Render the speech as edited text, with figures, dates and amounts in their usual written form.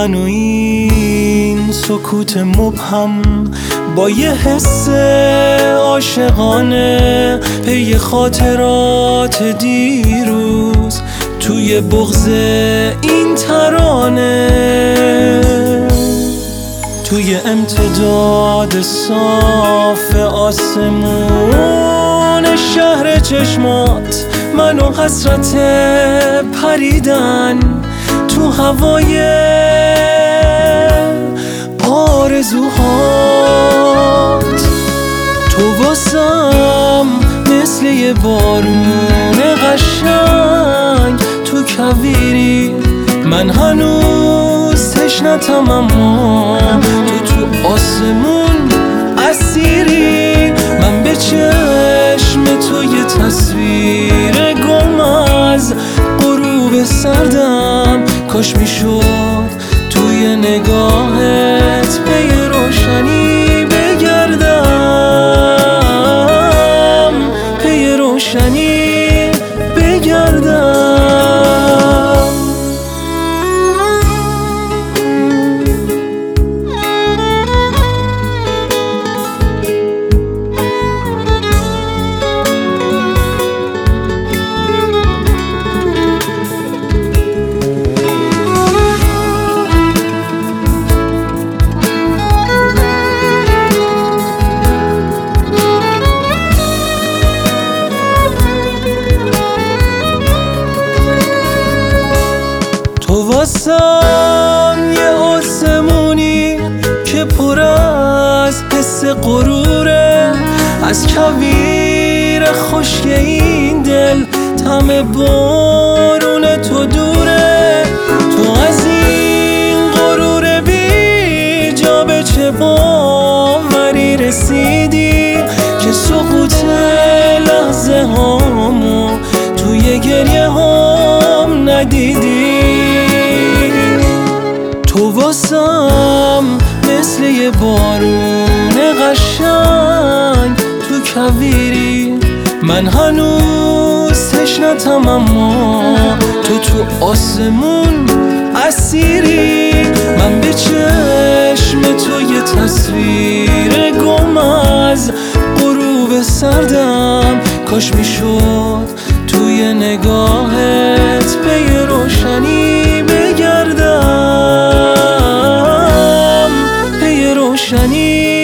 من و این سکوت مبهم با یه حس عاشقانه پی خاطرات دیروز توی بغض این ترانه، توی امتداد صاف آسمون شهر چشمات من و حسرت پریدن تو هوای آرزوهات. تو واسم مثل یه بارون قشنگ تو کویری، من هنوز تشنتم اما تو آسمون اسیری. من به چشم تو یه تصویر گم از غروب سردم، کاش میشد توی نگاهت پی روشنی بگردم، پی روشنی بگردم. تو واسم یه آسمونی که پر از حس غروره، از کویر خشک این دل طعم بارون تو دوره. تو از این غرور بی جا به چه باوری رسیدی که سقوط لحظه هامو توی گریه هام ندیدی. تو واسم مثل یه بارون قشنگ تو کویری، من هنوز تشنتم اما تو آسمون اسیری. من به چشم تو یه تصویر گم از غروب سردم، کاش میشد توی نگاهت پی روشنی بگردم، پی روشنی